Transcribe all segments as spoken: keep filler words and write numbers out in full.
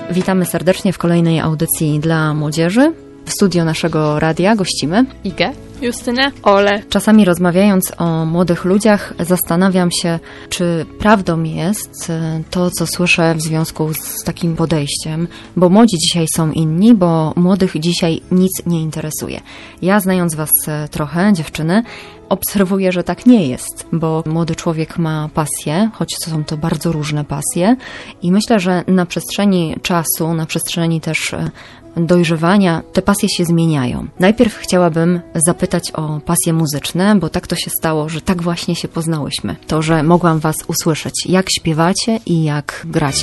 Witamy serdecznie w kolejnej audycji dla młodzieży. W studio naszego radia gościmy Igę, Justynę, Olę. Czasami rozmawiając o młodych ludziach zastanawiam się, czy prawdą jest to, co słyszę w związku z takim podejściem, bo młodzi dzisiaj są inni, bo młodych dzisiaj nic nie interesuje. Ja, znając was trochę, dziewczyny, obserwuję, że tak nie jest, bo młody człowiek ma pasję, choć są to bardzo różne pasje i myślę, że na przestrzeni czasu, na przestrzeni też dojrzewania, te pasje się zmieniają. Najpierw chciałabym zapytać o pasje muzyczne, bo tak to się stało, że tak właśnie się poznałyśmy. To, że mogłam was usłyszeć, jak śpiewacie i jak gracie.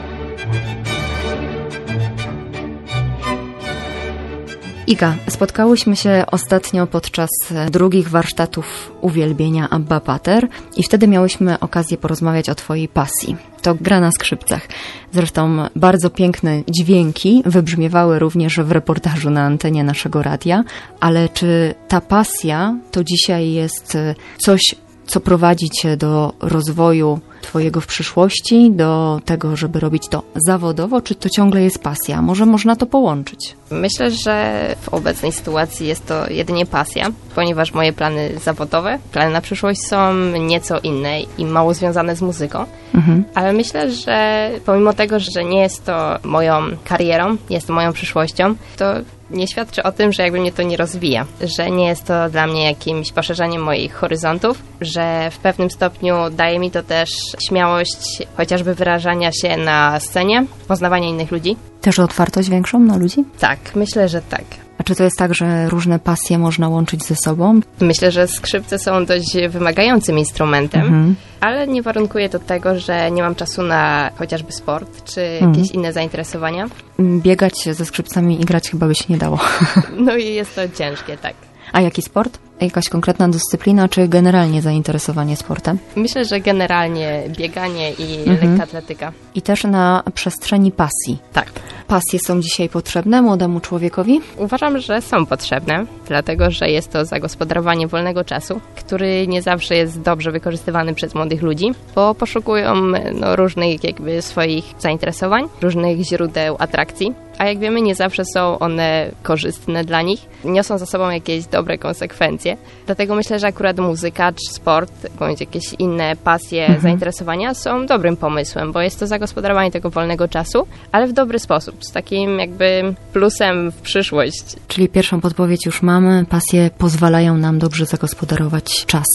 Iga, spotkałyśmy się ostatnio podczas drugich warsztatów uwielbienia Abba Pater i wtedy miałyśmy okazję porozmawiać o twojej pasji. To gra na skrzypcach. Zresztą bardzo piękne dźwięki wybrzmiewały również w reportażu na antenie naszego radia, ale czy ta pasja to dzisiaj jest coś, co prowadzi cię do rozwoju twojego w przyszłości, do tego, żeby robić to zawodowo, czy to ciągle jest pasja? Może można to połączyć? Myślę, że w obecnej sytuacji jest to jedynie pasja, ponieważ moje plany zawodowe, plany na przyszłość są nieco inne i mało związane z muzyką. Mhm. Ale myślę, że pomimo tego, że nie jest to moją karierą, jest to moją przyszłością, to nie świadczy o tym, że jakby mnie to nie rozwija, że nie jest to dla mnie jakimś poszerzaniem moich horyzontów, że w pewnym stopniu daje mi to też śmiałość chociażby wyrażania się na scenie, poznawania innych ludzi. Też otwartość większą na ludzi? Tak, myślę, że tak. A czy to jest tak, że różne pasje można łączyć ze sobą? Myślę, że skrzypce są dość wymagającym instrumentem, mhm. ale nie warunkuje to tego, że nie mam czasu na chociażby sport, czy mhm. jakieś inne zainteresowania. Biegać ze skrzypcami i grać chyba by się nie dało. No i jest to ciężkie, tak. A jaki sport? Jakaś konkretna dyscyplina, czy generalnie zainteresowanie sportem? Myślę, że generalnie bieganie i mhm. lekka atletyka. I też na przestrzeni pasji. Tak. Pasje są dzisiaj potrzebne młodemu człowiekowi? Uważam, że są potrzebne, dlatego że jest to zagospodarowanie wolnego czasu, który nie zawsze jest dobrze wykorzystywany przez młodych ludzi, bo poszukują no, różnych jakby swoich zainteresowań, różnych źródeł atrakcji, a jak wiemy, nie zawsze są one korzystne dla nich, niosą za sobą jakieś dobre konsekwencje. Dlatego myślę, że akurat muzyka czy sport, bądź jakieś inne pasje, mhm. zainteresowania są dobrym pomysłem, bo jest to zagospodarowanie tego wolnego czasu, ale w dobry sposób, z takim jakby plusem w przyszłość. Czyli pierwszą podpowiedź już mamy, pasje pozwalają nam dobrze zagospodarować czas.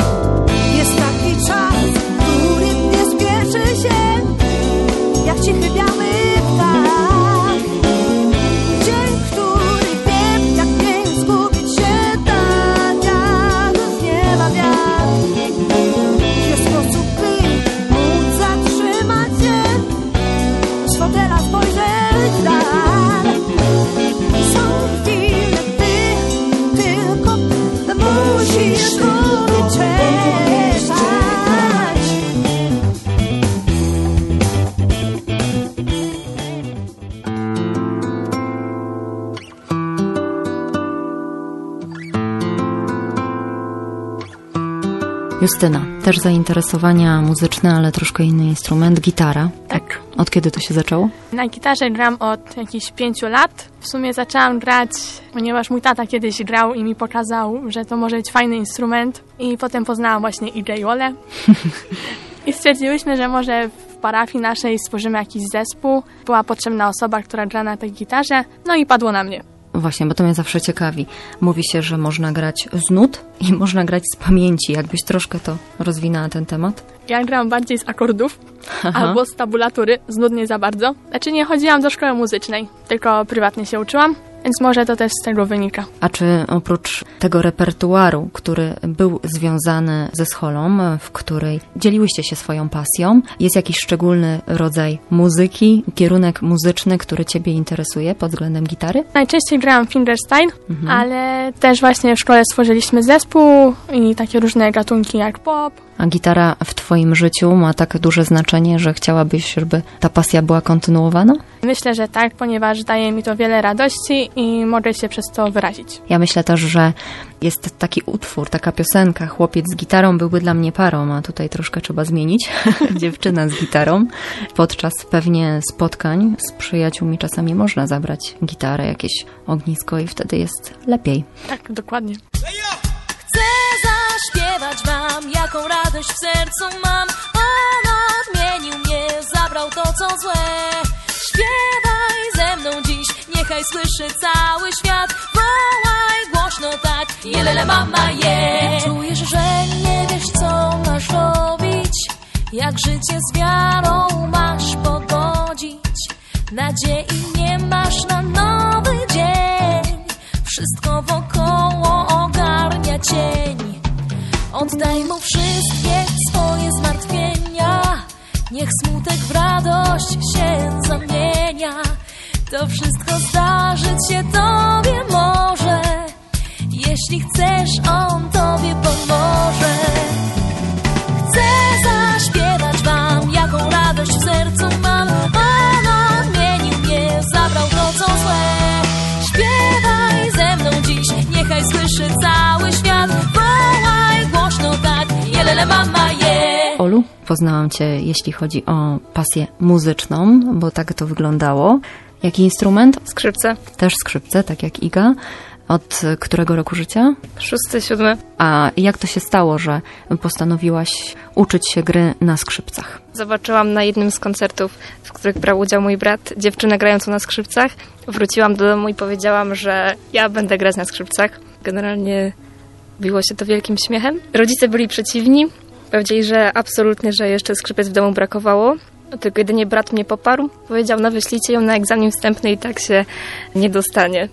Jest taki czas, który nie spieszy się, jak cichy biały ptak. Dzień, który wie, jak nie zgubić się, tak jak rozwiewa wiatr. Jest sposób, by móc zatrzymać się, z fotela spojrzeć w dal. Są chwile, ty tylko musisz lubić czekać. Justyna, też zainteresowania muzyczne, ale troszkę inny instrument, gitara. Tak. Od kiedy to się zaczęło? Na gitarze gram od jakichś pięciu lat. W sumie zaczęłam grać, ponieważ mój tata kiedyś grał i mi pokazał, że to może być fajny instrument. I potem poznałam właśnie Igę i Olę. I stwierdziłyśmy, że może w parafii naszej stworzymy jakiś zespół. Była potrzebna osoba, która gra na tej gitarze. No i padło na mnie. Właśnie, bo to mnie zawsze ciekawi. Mówi się, że można grać z nut i można grać z pamięci. Jakbyś troszkę to rozwinęła ten temat? Ja gram bardziej z akordów Aha. albo z tabulatury, z nut nie za bardzo. Znaczy nie chodziłam do szkoły muzycznej, tylko prywatnie się uczyłam. Więc może to też z tego wynika. A czy oprócz tego repertuaru, który był związany ze scholą, w której dzieliłyście się swoją pasją, jest jakiś szczególny rodzaj muzyki, kierunek muzyczny, który ciebie interesuje pod względem gitary? Najczęściej grałam fingerstyle, mhm. ale też właśnie w szkole stworzyliśmy zespół i takie różne gatunki jak pop, A gitara w twoim życiu ma tak duże znaczenie, że chciałabyś, żeby ta pasja była kontynuowana? Myślę, że tak, ponieważ daje mi to wiele radości i mogę się przez to wyrazić. Ja myślę też, że jest taki utwór, taka piosenka, chłopiec z gitarą byłby dla mnie parą, a tutaj troszkę trzeba zmienić. Dziewczyna z gitarą. Podczas pewnie spotkań z przyjaciółmi czasami można zabrać gitarę, jakieś ognisko i wtedy jest lepiej. Tak, dokładnie. Chcę zaśpiewać wam, jaką radość w sercu mam. On odmienił mnie, zabrał to, co złe. Śpiewaj ze mną dziś, niechaj słyszy cały świat. Wołaj głośno tak, jelele mama je. Czujesz, że nie wiesz, co masz robić, jak życie z wiarą masz pogodzić. Nadziei nie masz na nowy dzień, wszystko wokoło ogarnia cień. Oddaj mu wszystkie swoje zmartwienia, niech smutek w radość się zamienia. To wszystko zdarzyć się tobie może, jeśli chcesz, on tobie pomoże. Chcę zaśpiewać wam, jaką radość w sercu mam. On odmienił mnie, zabrał to, co złe. Śpiewaj ze mną dziś, niechaj słyszy cały świat. Wołaj głośno tak, jelele mama je. Olu, poznałam cię, jeśli chodzi o pasję muzyczną, bo tak to wyglądało. Jaki instrument? Skrzypce. Też skrzypce, tak jak Iga. Od którego roku życia? Szósty, siódmy. A jak to się stało, że postanowiłaś uczyć się gry na skrzypcach? Zobaczyłam na jednym z koncertów, w których brał udział mój brat, dziewczynę grającą na skrzypcach. Wróciłam do domu i powiedziałam, że ja będę grać na skrzypcach. Generalnie biło się to wielkim śmiechem. Rodzice byli przeciwni. Powiedzieli, że absolutnie, że jeszcze skrzypiec w domu brakowało. Tylko jedynie brat mnie poparł. Powiedział, no wyślijcie ją na egzamin wstępny i tak się nie dostanie.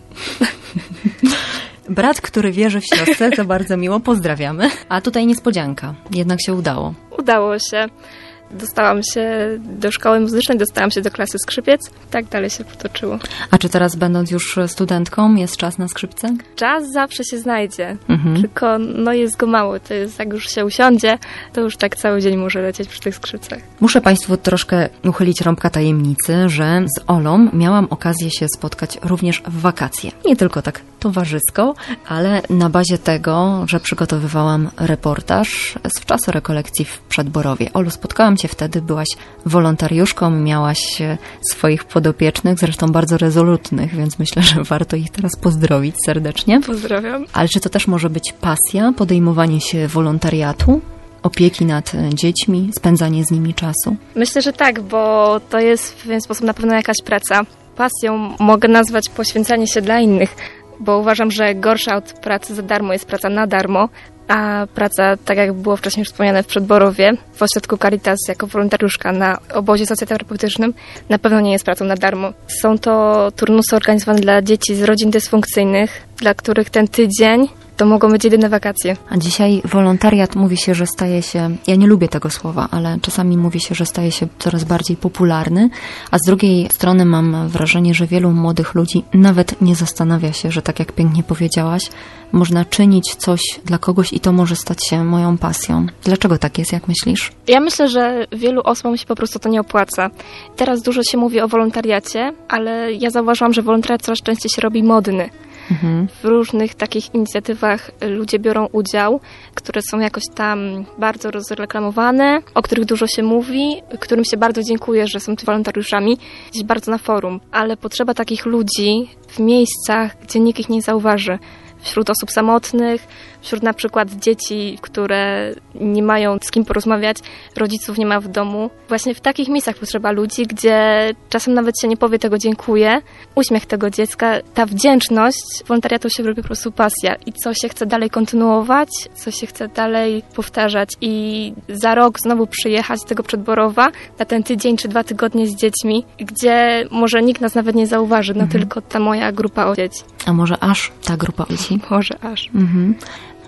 Brat, który wierzy w siostrę, to bardzo miło, pozdrawiamy. A tutaj niespodzianka, jednak się udało. Udało się. Dostałam się do szkoły muzycznej, dostałam się do klasy skrzypiec. Tak dalej się potoczyło. A czy teraz, będąc już studentką, jest czas na skrzypce? Czas zawsze się znajdzie, Mhm. tylko no jest go mało. To jest, jak już się usiądzie, to już tak cały dzień może lecieć przy tych skrzypcach. Muszę Państwu troszkę uchylić rąbka tajemnicy, że z Olą miałam okazję się spotkać również w wakacje. Nie tylko tak towarzysko, ale na bazie tego, że przygotowywałam reportaż z wczasu rekolekcji w Przedborowie. Olu, spotkałam Cię wtedy, byłaś wolontariuszką, miałaś swoich podopiecznych, zresztą bardzo rezolutnych, więc myślę, że warto ich teraz pozdrowić serdecznie. Pozdrawiam. Ale czy to też może być pasja, podejmowanie się wolontariatu, opieki nad dziećmi, spędzanie z nimi czasu? Myślę, że tak, bo to jest w pewien sposób na pewno jakaś praca. Pasją mogę nazwać poświęcanie się dla innych, bo uważam, że gorsza od pracy za darmo jest praca na darmo, a praca, tak jak było wcześniej już wspomniane, w Przedborowie, w ośrodku Caritas jako wolontariuszka na obozie socjoterapeutycznym, na pewno nie jest pracą na darmo. Są to turnusy organizowane dla dzieci z rodzin dysfunkcyjnych, dla których ten tydzień to mogą być jedyne wakacje. A dzisiaj wolontariat mówi się, że staje się, ja nie lubię tego słowa, ale czasami mówi się, że staje się coraz bardziej popularny, a z drugiej strony mam wrażenie, że wielu młodych ludzi nawet nie zastanawia się, że tak jak pięknie powiedziałaś, można czynić coś dla kogoś i to może stać się moją pasją. Dlaczego tak jest, jak myślisz? Ja myślę, że wielu osobom się po prostu to nie opłaca. Teraz dużo się mówi o wolontariacie, ale ja zauważyłam, że wolontariat coraz częściej się robi modny. Mhm. W różnych takich inicjatywach ludzie biorą udział, które są jakoś tam bardzo rozreklamowane, o których dużo się mówi, którym się bardzo dziękuję, że są tu wolontariuszami, gdzieś bardzo na forum. Ale potrzeba takich ludzi w miejscach, gdzie nikt ich nie zauważy. Wśród osób samotnych, wśród na przykład dzieci, które nie mają z kim porozmawiać, rodziców nie ma w domu. Właśnie w takich miejscach potrzeba ludzi, gdzie czasem nawet się nie powie tego dziękuję. Uśmiech tego dziecka, ta wdzięczność, wolontariatu się robi po prostu pasja i co się chce dalej kontynuować, co się chce dalej powtarzać i za rok znowu przyjechać z tego Przedborowa na ten tydzień czy dwa tygodnie z dziećmi, gdzie może nikt nas nawet nie zauważy, no mhm. tylko ta moja grupa dzieci. A może aż ta grupa dzieci? Może aż. Mhm.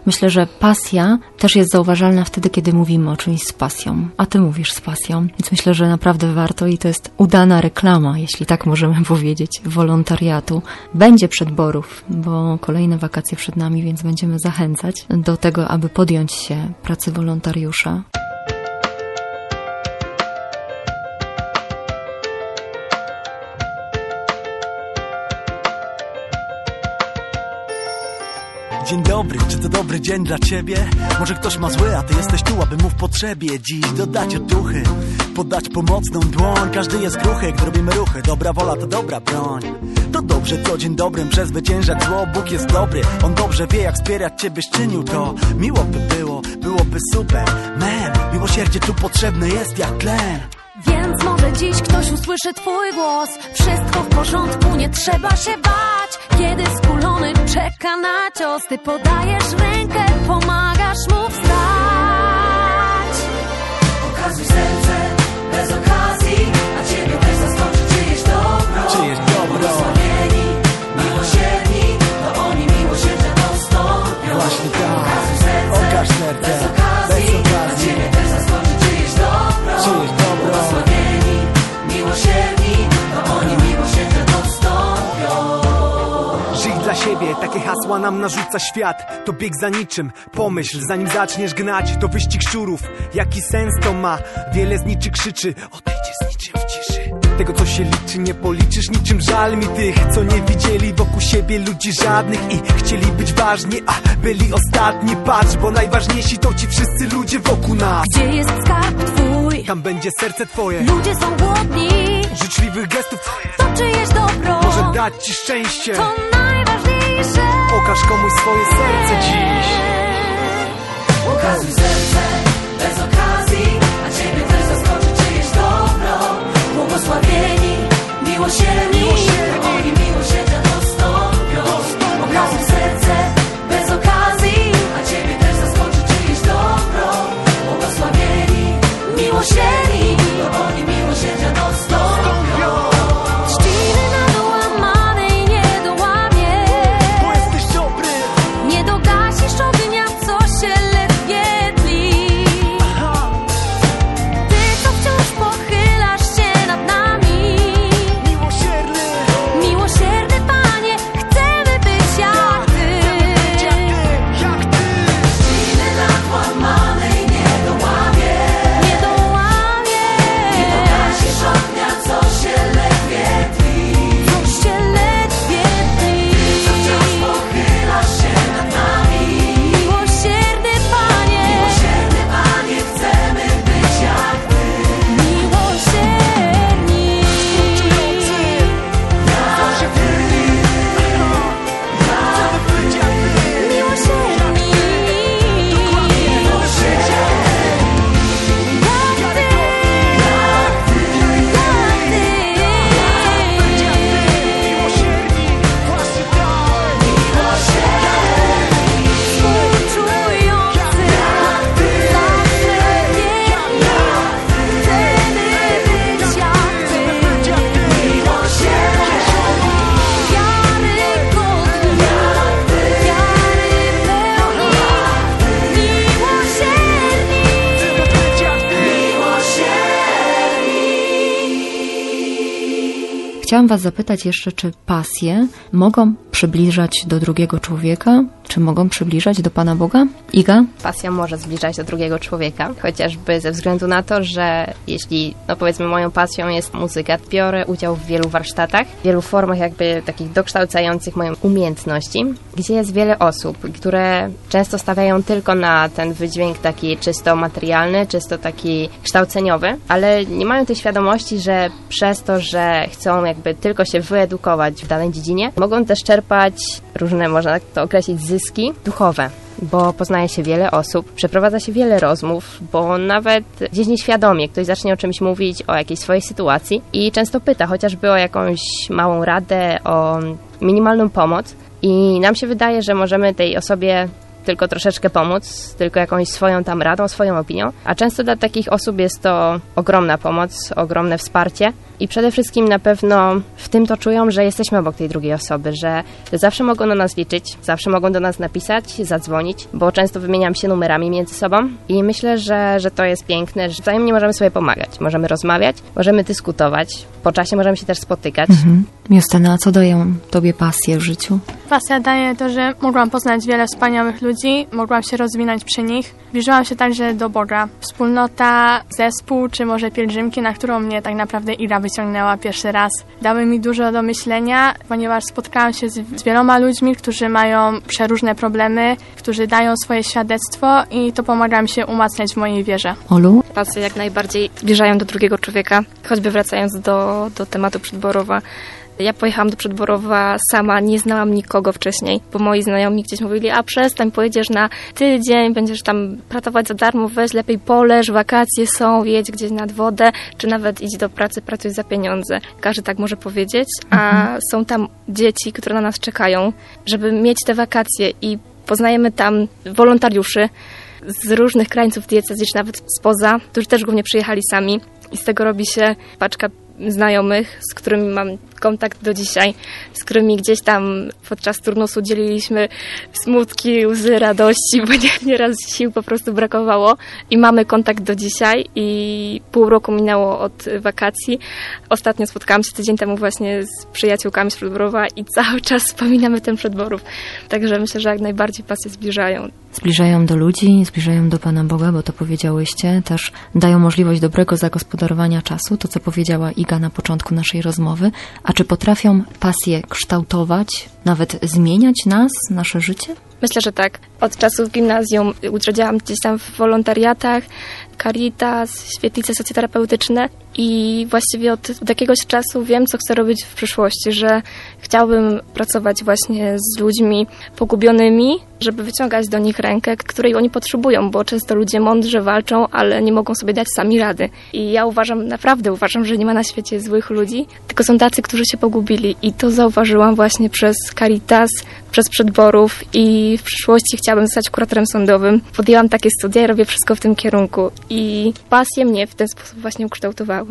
Myślę, że pasja też jest zauważalna wtedy, kiedy mówimy o czymś z pasją, a ty mówisz z pasją, więc myślę, że naprawdę warto i to jest udana reklama, jeśli tak możemy powiedzieć, wolontariatu. Będzie przedborów, bo kolejne wakacje przed nami, więc będziemy zachęcać do tego, aby podjąć się pracy wolontariusza. Dzień dobry, czy to dobry dzień dla ciebie? Może ktoś ma zły, a ty jesteś tu, aby mu w potrzebie dziś dodać otuchy, podać pomocną dłoń. Każdy jest kruchy, gdy robimy ruchy. Dobra wola to dobra broń. To dobrze, co dzień dobrym przezwyciężać zło. Bóg jest dobry, On dobrze wie, jak wspierać cię, byś czynił to. Miło by było, byłoby super. Man, miłosierdzie tu potrzebne jest jak tlen. Więc może dziś ktoś usłyszy twój głos. Wszystko w porządku, nie trzeba się bać. Kiedy skulony czeka na cios, ty podajesz rękę, pomagasz mu wstać. Okazuj serce bez okazji, a ciebie też zaskoczy czyjeś dobro. Czyjeś dobro. Błogosławieni, miłosierni, to oni miłosierdzia dostąpią. Właśnie tak. Okazuj serce, Okaż serce bez okazji, bez okazji. a ciebie też zaskoczy czyjeś dobro. Czyjeś dobro. Błogosławieni, miłosierni, to oni miłosierdzia dostąpią. Żyj dla siebie, takie hasła nam narzuca świat. To bieg za niczym, pomyśl zanim zaczniesz gnać. To wyścig szczurów, jaki sens to ma? Wiele z niczy krzyczy, odejdzie z niczym w ciszy. Tego co się liczy nie policzysz, niczym żal mi tych, co nie widzieli wokół siebie ludzi żadnych i chcieli być ważni, a byli ostatni. Patrz, bo najważniejsi to ci wszyscy ludzie wokół nas. Gdzie jest skarb twój? Tam będzie serce twoje. Ludzie są głodni, Życzliwych gestów to czyjeś dobro. może dać ci szczęście. To najważniejsze. Pokaż komuś swoje serce dziś. Okazuj serce bez okazji, a ciebie też zaskoczy czyjeś dobro. Błogosławieni, miłosierni, to oni miłosierdzia dostąpią. Okazuj serce bez okazji, a ciebie też zaskoczy czyjeś dobro. Błogosławieni, miłosierni, to oni miłosierdzia dostąpią. Trzciny na dołamanej nie dołamie, Bo jesteś dobry. nie dogasisz ognia, co się ledwie tli. Ty, co wciąż pochylasz się nad nami, Miłosierny. miłosierny Panie, chcemy być jak Ty. Jak ty. Trzciny nadłamanej nie dołamie, nie dołamie, nie dogasisz ognia, co się ledwie tli, co się ledwie tli. Ty, co wciąż pochylasz się nad nami, miłosierny Panie, miłosierny Panie, chcemy być jak Ty. Miłosierni, Zawsze wierni. Chcemy być jak ty. miłosierni, jak Ty, jak Ty, Miłosierni. Właśnie tak. współczujący, zawsze wierni, chcemy być jak Ty. Miłosierni, wiarygodni, wiary pełni, miłosierni, Chciałam was zapytać jeszcze, czy pasje mogą przybliżać do drugiego człowieka? Czy mogą przybliżać do Pana Boga? Iga? Pasja może zbliżać do drugiego człowieka, chociażby ze względu na to, że jeśli, no powiedzmy, moją pasją jest muzyka, biorę udział w wielu warsztatach, w wielu formach jakby takich dokształcających moją umiejętności, gdzie jest wiele osób, które często stawiają tylko na ten wydźwięk taki czysto materialny, czysto taki kształceniowy, ale nie mają tej świadomości, że przez to, że chcą jakby tylko się wyedukować w danej dziedzinie, mogą też czerpać różne, można tak to określić, zyski duchowe, bo poznaje się wiele osób, przeprowadza się wiele rozmów, bo nawet gdzieś nieświadomie ktoś zacznie o czymś mówić, o jakiejś swojej sytuacji i często pyta chociażby o jakąś małą radę, o minimalną pomoc i nam się wydaje, że możemy tej osobie tylko troszeczkę pomóc, tylko jakąś swoją tam radą, swoją opinią, a często dla takich osób jest to ogromna pomoc, ogromne wsparcie, I przede wszystkim na pewno w tym to czują, że jesteśmy obok tej drugiej osoby, że zawsze mogą na nas liczyć, zawsze mogą do nas napisać, zadzwonić, bo często wymieniam się numerami między sobą i myślę, że, że to jest piękne, że wzajemnie możemy sobie pomagać, możemy rozmawiać, możemy dyskutować, po czasie możemy się też spotykać. Mhm. Justyna, a co dają tobie pasje w życiu? Pasja daje to, że mogłam poznać wiele wspaniałych ludzi, mogłam się rozwinąć przy nich. Zbliżyłam się także do Boga. Wspólnota, zespół, czy może pielgrzymki, na którą mnie tak naprawdę Ira wyciągnęła pierwszy raz, dały mi dużo do myślenia, ponieważ spotkałam się z, z wieloma ludźmi, którzy mają przeróżne problemy, którzy dają swoje świadectwo i to pomaga mi się umacniać w mojej wierze. Olu? Pasje jak najbardziej zbliżają do drugiego człowieka, choćby wracając do, do tematu Przedborowa. Ja pojechałam do Przedborowa sama, nie znałam nikogo wcześniej, bo moi znajomi gdzieś mówili, a przestań, pojedziesz na tydzień, będziesz tam pracować za darmo, weź lepiej poleż, wakacje są, jedź gdzieś nad wodę, czy nawet idź do pracy, pracuj za pieniądze. Każdy tak może powiedzieć, a mhm. są tam dzieci, które na nas czekają, żeby mieć te wakacje i poznajemy tam wolontariuszy z różnych krańców diecezji, czy nawet spoza, którzy też głównie przyjechali sami i z tego robi się paczka znajomych, z którymi mam kontakt do dzisiaj, z którymi gdzieś tam podczas turnusu dzieliliśmy smutki, łzy, radości, bo nieraz sił po prostu brakowało i mamy kontakt do dzisiaj i pół roku minęło od wakacji. Ostatnio spotkałam się tydzień temu właśnie z przyjaciółkami z Przedborowa i cały czas wspominamy ten Przedborów. Także myślę, że jak najbardziej pasje zbliżają. Zbliżają do ludzi, zbliżają do Pana Boga, bo to powiedziałyście, też dają możliwość dobrego zagospodarowania czasu, to co powiedziała Iga na początku naszej rozmowy. A czy potrafią pasje kształtować, nawet zmieniać nas, nasze życie? Myślę, że tak. Od czasów gimnazjum uczestniczyłam gdzieś tam w wolontariatach, Caritas, świetlice socjoterapeutyczne i właściwie od, od jakiegoś czasu wiem, co chcę robić w przyszłości, że chciałabym pracować właśnie z ludźmi pogubionymi, żeby wyciągać do nich rękę, której oni potrzebują, bo często ludzie mądrze walczą, ale nie mogą sobie dać sami rady. I ja uważam, naprawdę uważam, że nie ma na świecie złych ludzi, tylko są tacy, którzy się pogubili i to zauważyłam właśnie przez Caritas, przez Przedborów i w przyszłości chciałabym zostać kuratorem sądowym. Podjęłam takie studia i robię wszystko w tym kierunku i pasje mnie w ten sposób właśnie ukształtowały.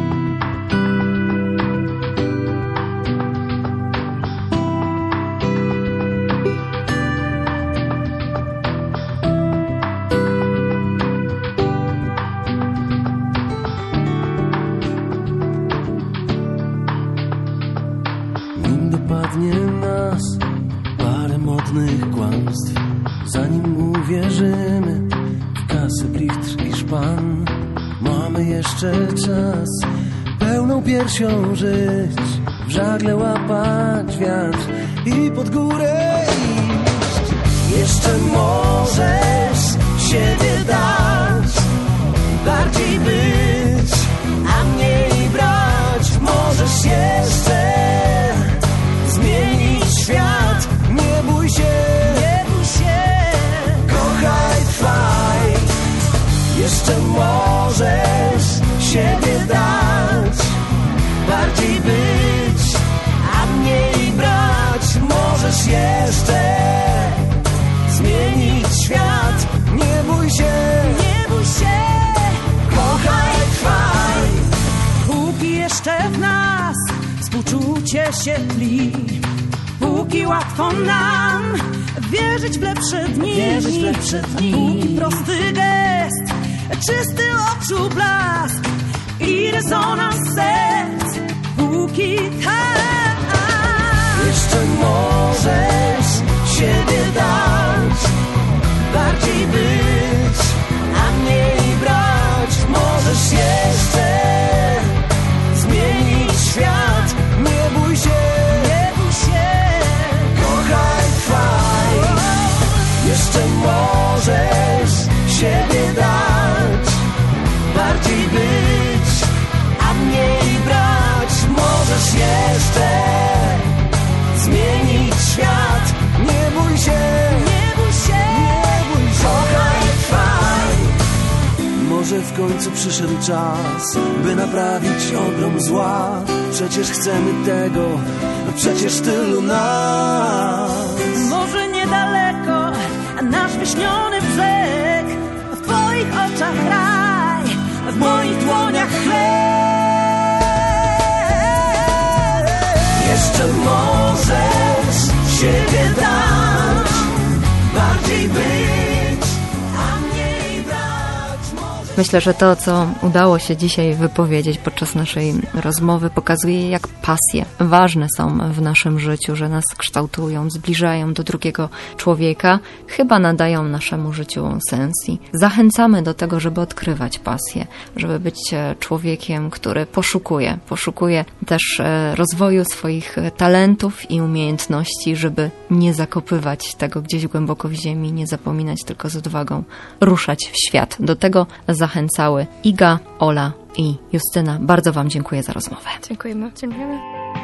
Nim dopadnie nas parę modnych kłamstw, zanim uwierzymy w kasy, blichtr i szpan, mamy jeszcze czas pełną piersią żyć, w żagle łapać wiatr i pod górę iść. Jeszcze możesz siebie dać, bardziej być, a mniej brać. Możesz jeszcze zmienić świat, nie bój się, nie bój się, kochaj, trwaj. Jeszcze możesz siebie dać, bardziej być, a mniej brać. Możesz jeszcze zmienić świat, nie bój się, nie bój się, kochaj, trwaj. Póki jeszcze w nas współczucie się tli, póki łatwo nam wierzyć w lepsze dni, wierzyć w lepsze dni. Póki prosty gest, czysty oczu blask i rezonans serc, póki tak. Jeszcze możesz siebie dać, bardziej być, a mniej brać. Możesz jeszcze zmienić świat, nie bój się, nie bój się, kochaj, trwaj. Jeszcze możesz siebie dać, bardziej być, a mniej brać. Możesz jeszcze zmienić świat, nie bój się, nie bój się, nie bój się, kochaj, trwaj. Może w końcu przyszedł czas, by naprawić ogrom zła. Przecież chcemy tego, przecież tylu nas. Może niedaleko, a nasz wyśniony brzeg, w twoich oczach raj, w moich dłoniach chleb. że możesz siebie dać, bardziej być, a mniej brać. Możesz... Myślę, że to, co udało się dzisiaj wypowiedzieć podczas naszej rozmowy, pokazuje, jak pasje ważne są w naszym życiu, że nas kształtują, zbliżają do drugiego człowieka, chyba nadają naszemu życiu sens i zachęcamy do tego, żeby odkrywać pasje, żeby być człowiekiem, który poszukuje, poszukuje też rozwoju swoich talentów i umiejętności, żeby nie zakopywać tego gdzieś głęboko w ziemi, nie zapominać, tylko z odwagą ruszać w świat. Do tego zachęcały Iga, Ola i Justyna. Bardzo Wam dziękuję za rozmowę. Dziękujemy. Dziękujemy.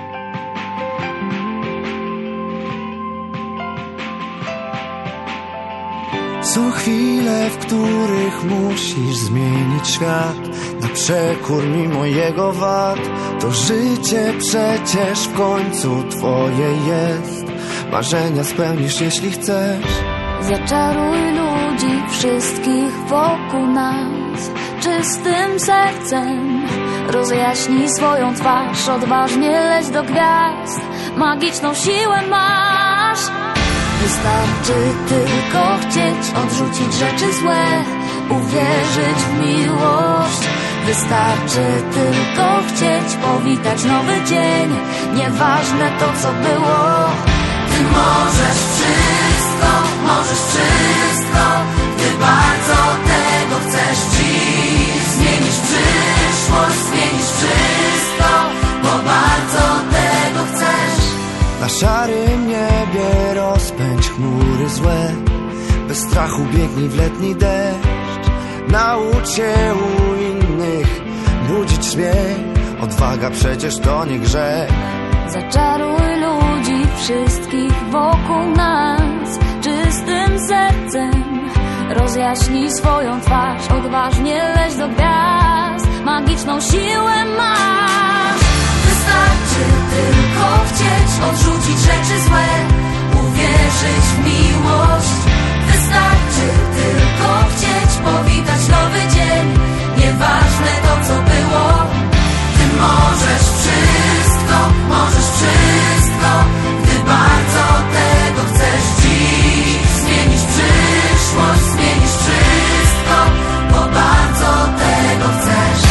Są chwile, w których musisz zmienić świat na przekór mimo jego wad. To życie przecież w końcu twoje jest. Marzenia spełnisz, jeśli chcesz. Zaczaruj ludzi wszystkich wokół nas czystym sercem. Rozjaśnij swoją twarz, odważnie leć do gwiazd. Magiczną siłę masz. Wystarczy tylko chcieć odrzucić rzeczy złe, uwierzyć w miłość. Wystarczy tylko chcieć powitać nowy dzień. Nieważne to, co było. Ty możesz wszystko, możesz wszystko, gdy bardzo tego chcesz dziś. Zmienisz przyszłość, zmienisz wszystko, bo bardzo tego chcesz. Na szarym niebie rozpędź chmury złe. Bez strachu biegnij w letni deszcz. Naucz się u innych budzić śmiech. Odwaga przecież to nie grzech. Zaczaruj ludzi wszystkich wokół nas czystym sercem. Rozjaśnij swoją twarz, odważnie leć do gwiazd. Magiczną siłę masz. Wystarczy tylko chcieć odrzucić rzeczy złe, uwierzyć w miłość. Wystarczy tylko chcieć powitać nowy dzień. Nieważne to, co było. Ty możesz wszystko, możesz wszystko, gdy bardzo tego chcesz dziś. Zmienisz przyszłość, zmienisz wszystko, bo bardzo tego chcesz.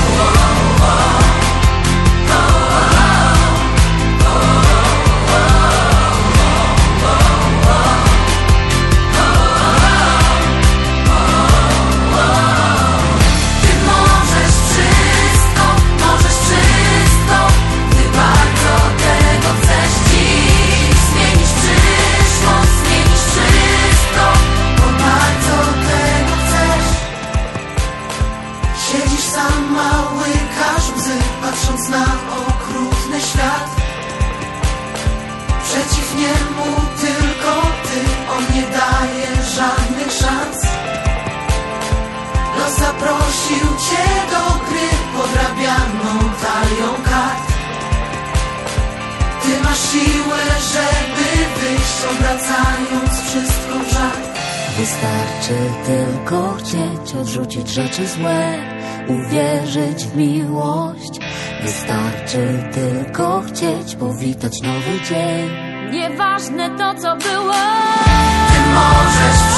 Na okrutny świat, przeciw niemu tylko ty, on nie daje żadnych szans. Los zaprosił cię do gry podrabianą talią kart. Ty masz siłę, żeby wyjść, obracając wszystko w żart. Wystarczy tylko chcieć odrzucić rzeczy złe, uwierzyć w miłość. Wystarczy tylko chcieć powitać nowy dzień. Nieważne to, co było. Ty możesz